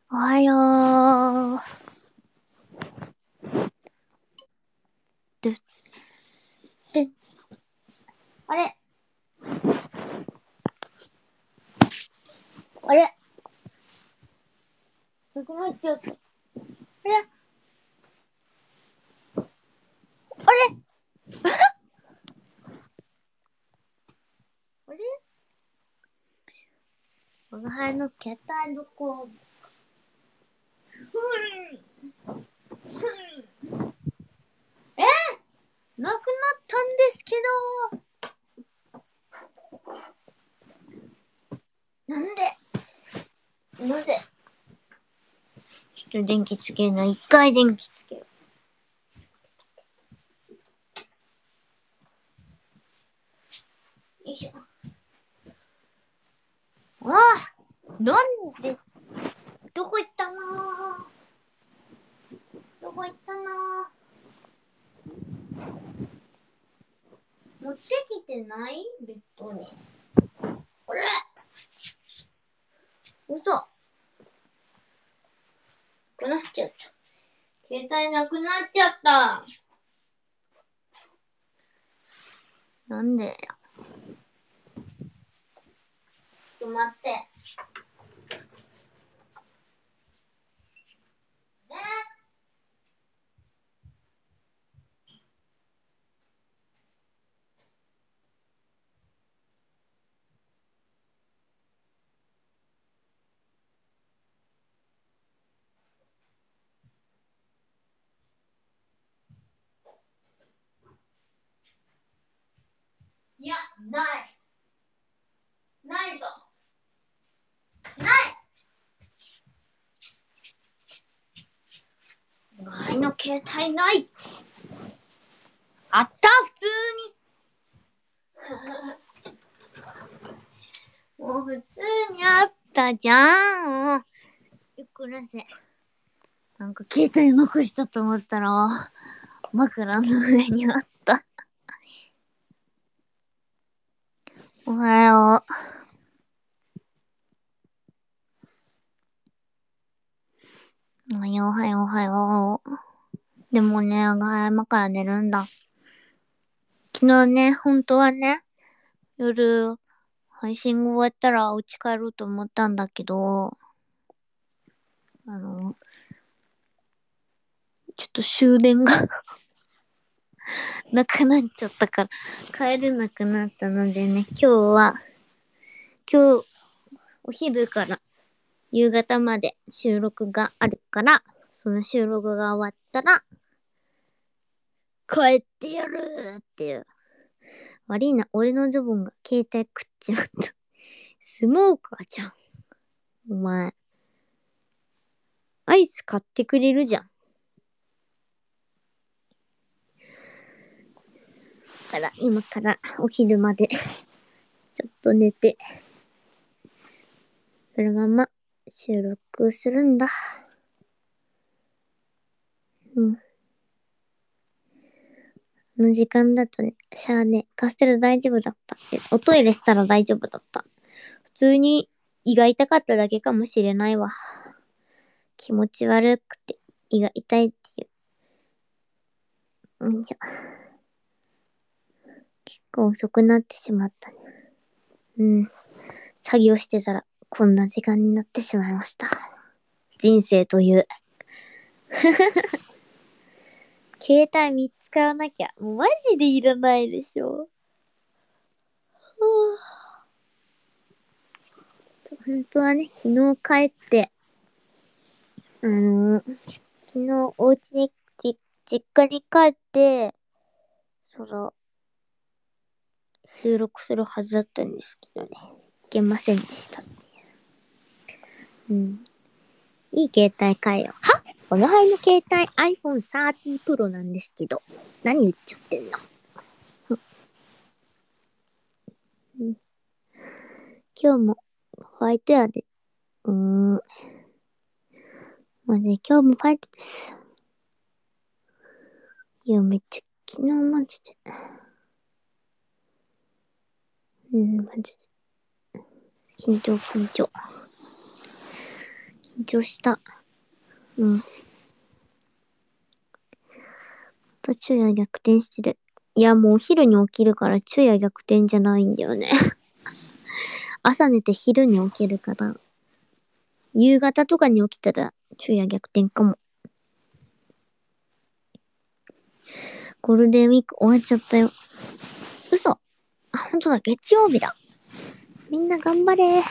おはよう。で、あれなくなっちゃった。あれあれ我が輩の携帯どこなくなったんですけど。なんでちょっと電気つけるの。一回電気つける。よいしょ。ああなんでどこ行ったのどこ行ったの持ってきてないベッドに。これ嘘。なくなっちゃった。携帯なくなっちゃった。なんでちょっと待って。いや、ない。ないぞ。ない前の携帯ない。あった、普通に。もう普通にあったじゃん。ゆっくらせ。なんか携帯なくしたと思ったら、枕の上にあった。おはよう。おはよう、おはよう、おはよう。でもね、今から寝るんだ。昨日ね、本当はね、夜、配信終わったら家帰ろうと思ったんだけど、ちょっと終電がなくなっちゃったから、帰れなくなったのでね、今日、お昼から夕方まで収録があるから、その収録が終わったら、帰ってやるっていう。悪いな、俺のズボンが携帯食っちまった。スモーカーじゃん。お前、アイス買ってくれるじゃん。今からお昼までちょっと寝て、そのまま収録するんだ。うん。この時間だとね、しゃあね、カステラ大丈夫だった。おトイレしたら大丈夫だった。普通に胃が痛かっただけかもしれないわ。気持ち悪くて胃が痛いっていう。じゃ結構遅くなってしまったね。うん。作業してたらこんな時間になってしまいました。人生という。携帯3つ買わなきゃ。もうマジでいらないでしょ。本当はね、昨日帰って、昨日お家に、実家に帰って、収録するはずだったんですけどね。いけませんでしたっていう。うん。いい携帯買えよ。は我が輩の携帯 iPhone 13 Pro なんですけど。何言っちゃってんの、うん、今日もホワイトやで。マジで今日もファイトです。いや、めっちゃ昨日マジで。マジで。緊張。 緊張した。うん。昼夜逆転してる。いや、もうお昼に起きるから昼夜逆転じゃないんだよね。朝寝て昼に起きるから、夕方とかに起きたら昼夜逆転かも。ゴールデンウィーク終わっちゃったよ。嘘。あ、ほんとだ、月曜日だ。みんな頑張れ。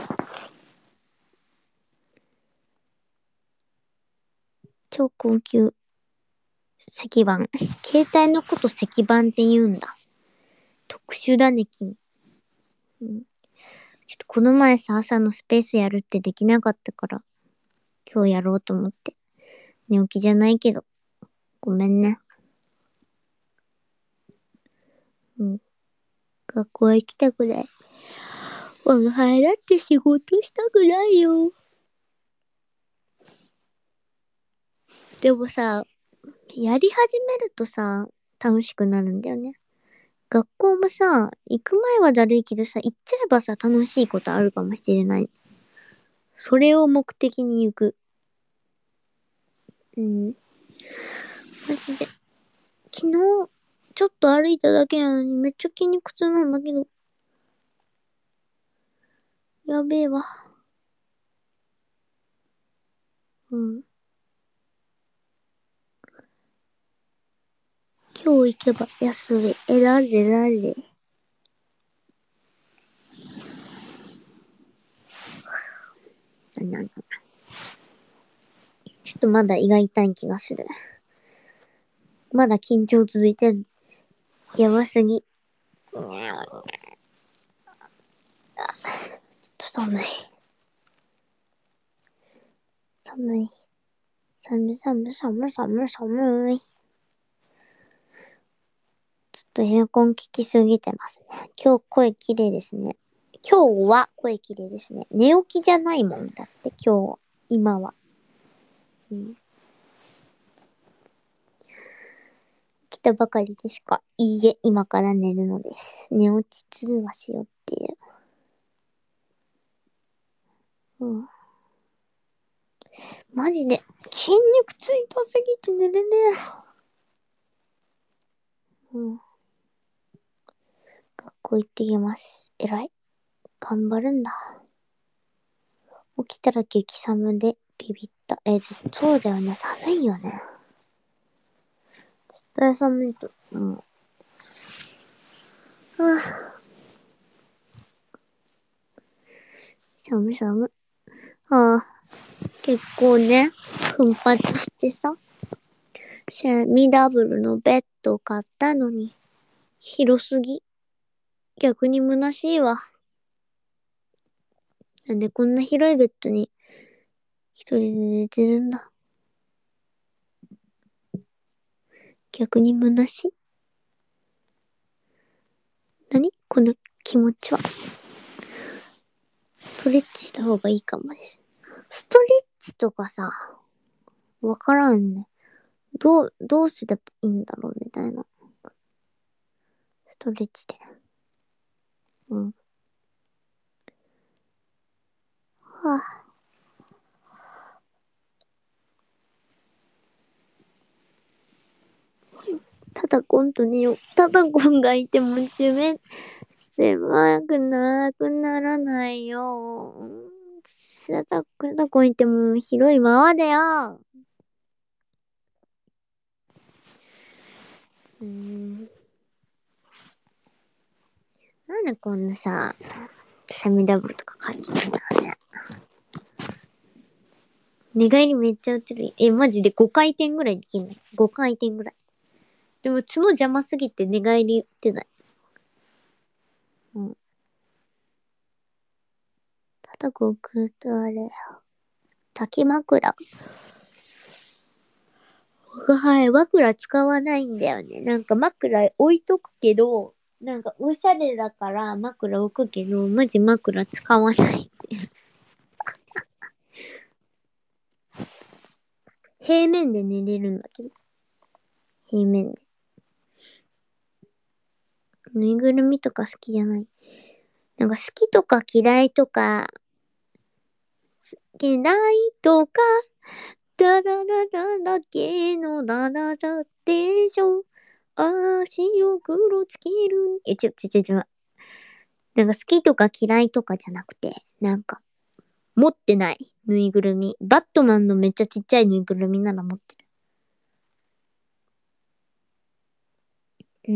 超高級石板。携帯のこと石板って言うんだ。特殊だね、君。うん、ちょっとこの前さ、朝のスペースやるってできなかったから、今日やろうと思って。寝起きじゃないけど、ごめんね。うん。学校は行きたくない。我が輩だって仕事したくないよ。でもさ、やり始めるとさ、楽しくなるんだよね。学校もさ、行く前はだるいけどさ、行っちゃえばさ、楽しいことあるかもしれない。それを目的に行く。うん。マジで。昨日、ちょっと歩いただけなのにめっちゃ筋肉痛なんだけど。やべえわ。うん。今日行けば休み。なんでなんで。なんかちょっとまだ胃が痛い気がする。まだ緊張続いてる。やばすぎ。ちょっと寒い。寒い。寒い寒い寒い寒い寒い。ちょっとエアコン効きすぎてますね。今日声綺麗ですね。今日は声綺麗ですね。寝起きじゃないもんだって今日、今は。うん、来たばかりですか？いいえ、今から寝るのです。寝落ち通話しようっていう。うん。マジで、筋肉ついたすぎて寝れねえ。うん。学校行ってきます。偉い。頑張るんだ。起きたら激寒でビビった。そうだよね。寒いよね。絶対寒いと。うん。寒い寒い。ああ、結構ね、奮発してさ、セミダブルのベッドを買ったのに、広すぎ。逆に虚しいわ。なんでこんな広いベッドに一人で寝てるんだ。逆に虚しい。何この気持ちは。ストレッチした方がいいかもです。ストレッチとかさ、わからんね。どうすればいいんだろうみたいな。ストレッチで。うん。はあ、ただコンと寝よう。ただコンがいても狭くなくならないよ。ただコンいても広いままだよ。なんでこんなさ、セミダブルとか感じなんだろうね。寝返りめっちゃ打てる。マジで5回転ぐらいできんの？ 5 回転ぐらい。でも角邪魔すぎて寝返り打ってない。うん。ただこくとあれ。滝枕。はい、枕使わないんだよね。なんか枕置いとくけど、なんかおしゃれだから枕置くけど、マジ枕使わない。平面で寝れるんだけど。平面で。ぬいぐるみとか好きじゃない。なんか好きとか嫌いとか、 けないとか、ダラララだけのダララでしょ。白黒つける。なんか好きとか嫌いとかじゃなくて、なんか持ってないぬいぐるみ。バットマンのめっちゃちっちゃいぬいぐるみなら持ってる。うん。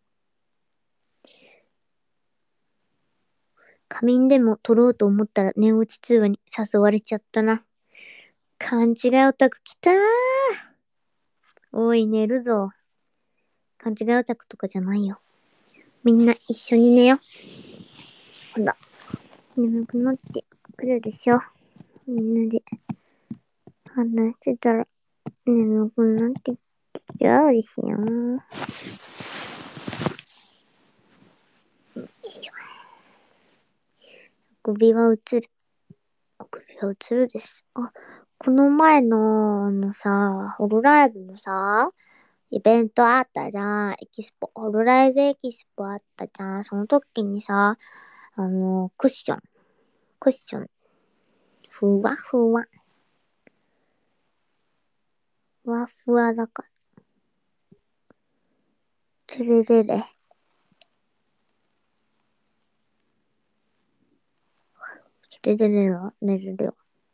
仮眠でも撮ろうと思ったら寝落ち通話に誘われちゃったな。勘違いオタク来たー。おい、寝るぞ。勘違いオタクとかじゃないよ。みんな一緒に寝よ。ほら、眠くなってくるでしょ。みんなで話してたら眠くなってきちゃうでしょ。よいしょ。あくびは映る。あくびは映るです。あ、この前の、ホロライブのさ、イベントあったじゃん。エキスポ、ホロライブエキスポあったじゃん。その時にさ、クッション、クッション、ふわふわ、ふわふわだから。てれれれ。てれれれよ、寝るよ。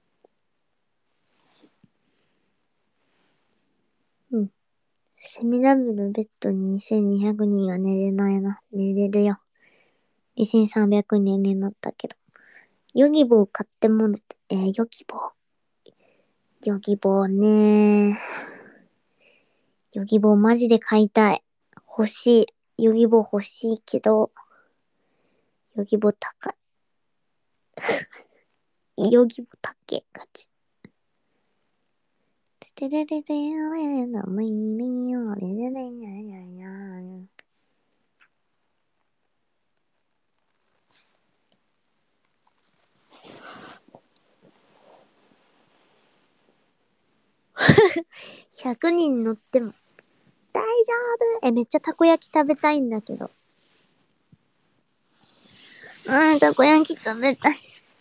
うん。セミダブルベッドに2200人は寝れないな。寝れるよ。2300人になったけど。ヨギボー買ってもろて、ヨギボー。ヨギボーねー。ヨギボーマジで買いたい。欲しい。ヨギボー欲しいけど、ヨギボー高い。ヨギボー高い感じ。てれれれれのみみよれれれにゃにゃにゃ。100人乗っても大丈夫。めっちゃたこ焼き食べたいんだけど。たこ焼き食べたい。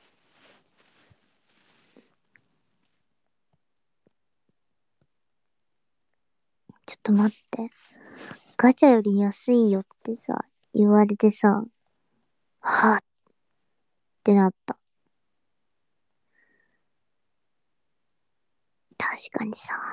ちょっと待って。ガチャより安いよってさ、言われてさ、はぁってなった。確かにさ、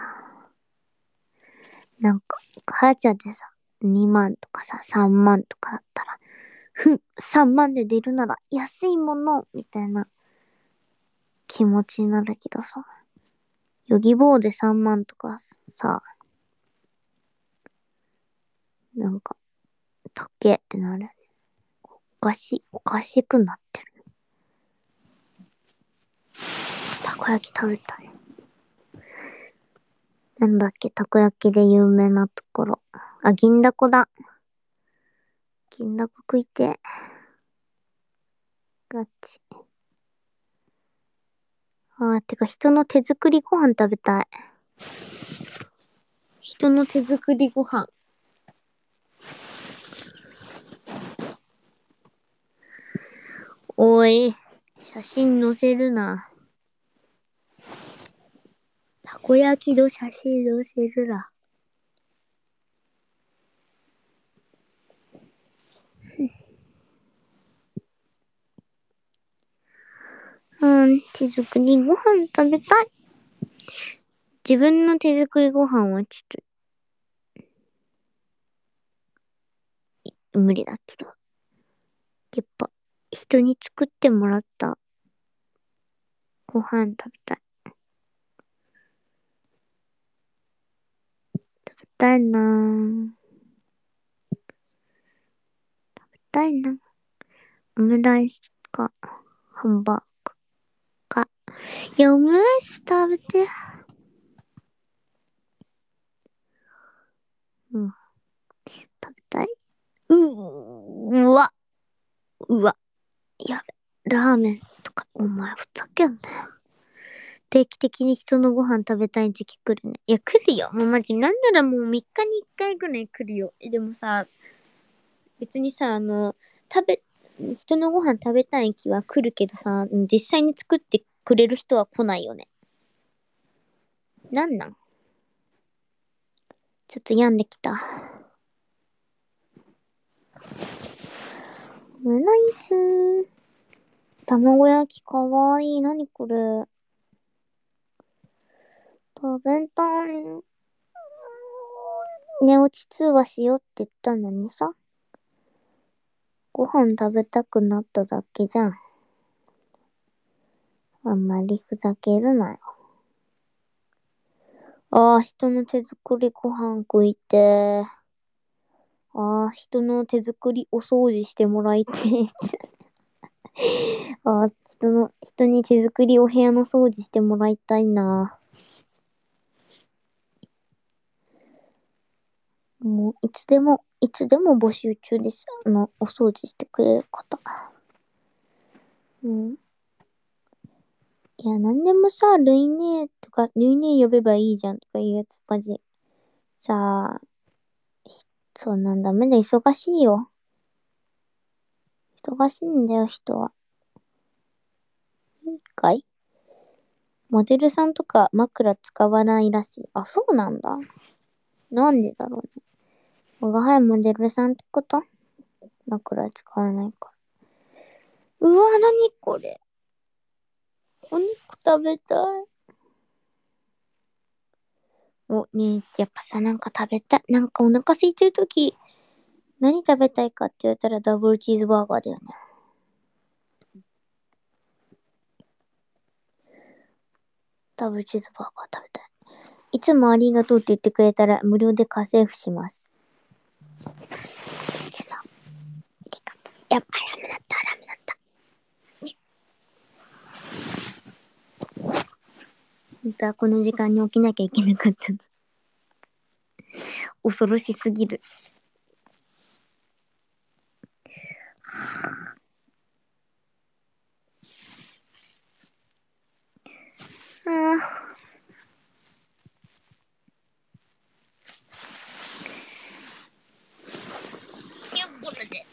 なんか、ガチャでさ、2万とかさ、3万とかだったら、3万で出るなら安いもの、みたいな気持ちになるけどさ、ヨギボーで3万とかさ、なんか、高えってなる。おかしくなってる。たこ焼き食べたい。なんだっけ、たこ焼きで有名なところ。銀だこだ。銀だこ食いて。ガチ。てか人の手作りご飯食べたい。人の手作りご飯。おい、写真載せるな。たこ焼きの写真載せるな。手作りご飯食べたい。自分の手作りご飯はちょっと無理だけど。やっぱ人に作ってもらったご飯食べたい。食べたいなぁ。食べたいな。オムライスか、ハンバーグか。いや、オムライス食べて。うん。食べたい。うわ、うわ。やべ、ラーメンとか、お前ふざけんなよ。定期的に人のご飯食べたい時期来るね。いや、来るよ。もうマジ、なんならもう3日に1回ぐらい来るよ。でもさ、別にさ、人のご飯食べたい気は来るけどさ、実際に作ってくれる人は来ないよね。なんちょっと病んできた。うないっすー。卵焼きかわいい。なにこれ。食べたい。寝落ち通話しようって言ったのにさ。ご飯食べたくなっただけじゃん。あんまりふざけるなよ。ああ、人の手作りご飯食いて。ああ、人の手作りお掃除してもらいて。ああ、人に手作りお部屋の掃除してもらいたいな。もう、いつでも募集中です。お掃除してくれる方。うん。いや、なんでもさ、ルイネとか、ルイネ呼べばいいじゃんとかいうやつ、マジ。さあ、そんなんダメだ、忙しいよ。忙しいんだよ、人は。いいかい？モデルさんとか枕使わないらしい。あ、そうなんだ。なんでだろうね。我が輩モデルさんってこと？枕使わないから。うわ、なにこれ。お肉食べたい。ねえ、やっぱさ、なんか食べたい。なんかお腹空いてるとき、何食べたいかって言われたらダブルチーズバーガーだよね。ダブルチーズバーガー食べたい。いつもありがとうって言ってくれたら無料で家政婦します。いつもありがとう。やっぱラメだった、ラメだった。本当はこの時間に起きなきゃいけなかった。恐ろしすぎる。ああ。これで。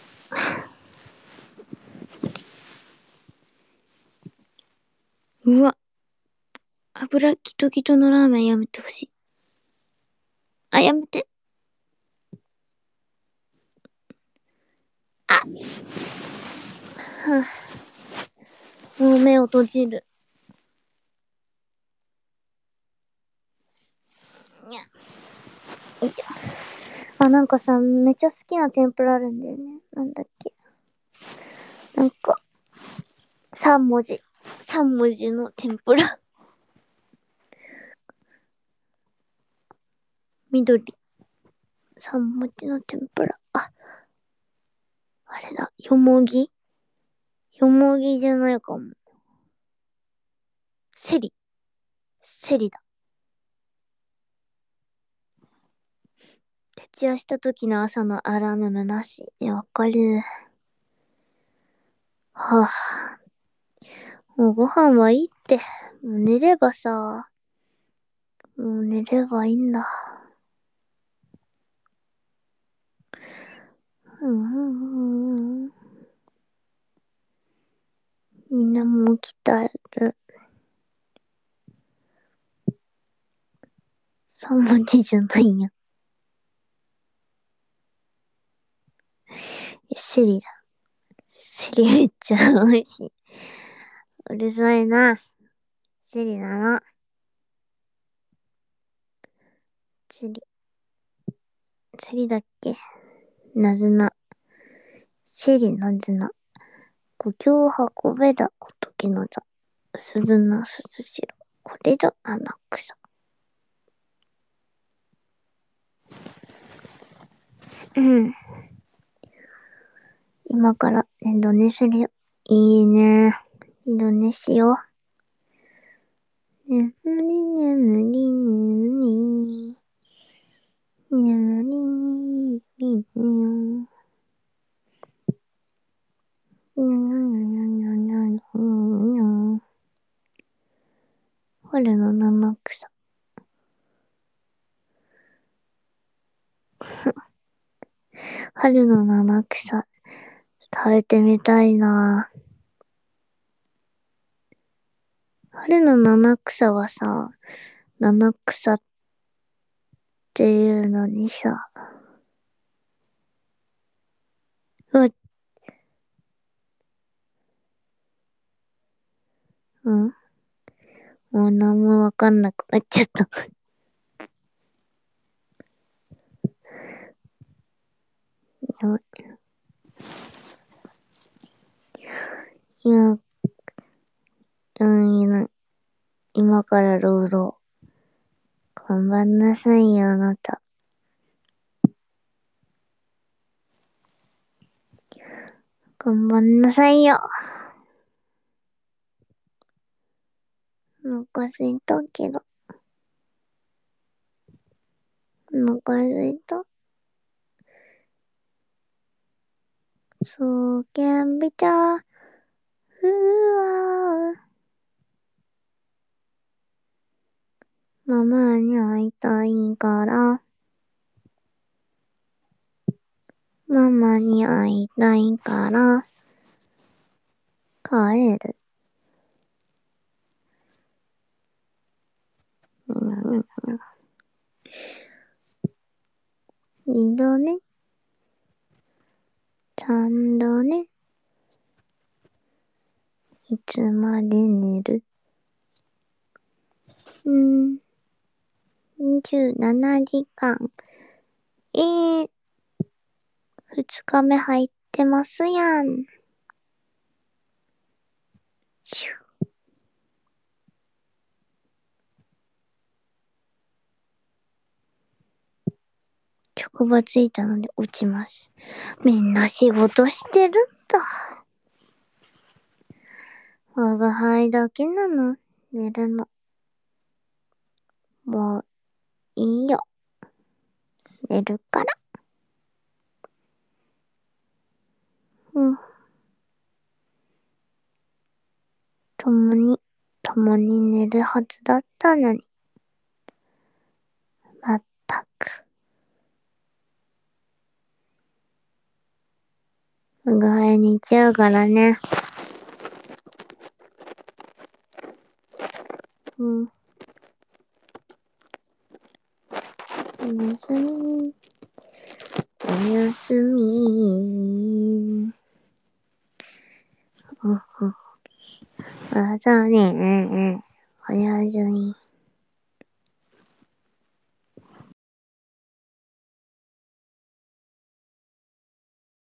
うわ。油ギトギトのラーメンやめてほしい。あ、やめて。あ、はあ、もう目を閉じる。にゃ。よいしょ。あ、なんかさ、めっちゃ好きな天ぷらあるんだよね。なんだっけ。なんか、3文字。3文字の天ぷら。緑。3文字の天ぷら。あ、あれだ。よもぎじゃないかも。セリ。セリだ。徹夜した時の朝のアラームむなし。わかる。はぁ、もうご飯はいいって。もう寝ればさ、もう寝ればいいんだ。みんなもう起きたる。3文字じゃないんや。セリだ。セリめっちゃ美味しい。うるさいな。セリだな。セリ。セリだっけ？なずな。セリなずな。故郷を運べだ仏の座。鈴な鈴代。これぞ七草。うん。今から二度寝するよ。いいね。二度寝しよう。眠り眠り眠り。眠りにいいよ。春の七草。春の七草。食べてみたいな。 春の七草はさ、七草っていうのにさ、うん、もう何もわかんなくなっちゃった。今、今から労働。頑張んなさいよ、あなた。頑張んなさいよ。お腹すいたけど。お腹すいた。そうけんびちゃ。ふわー。ママに会いたいから。ママに会いたいから。帰る。二度ね。三度ね。いつまで寝る?27時間。二日目入ってますやん。職場着いたので落ちます。みんな仕事してるんだ。我が輩だけなの。寝るの。もういいよ。寝るから。うん。共に寝るはずだったのに。まったく。我が輩寝ちゃうからね。うん。おやすみ。おやすみ。またね。おやすみ。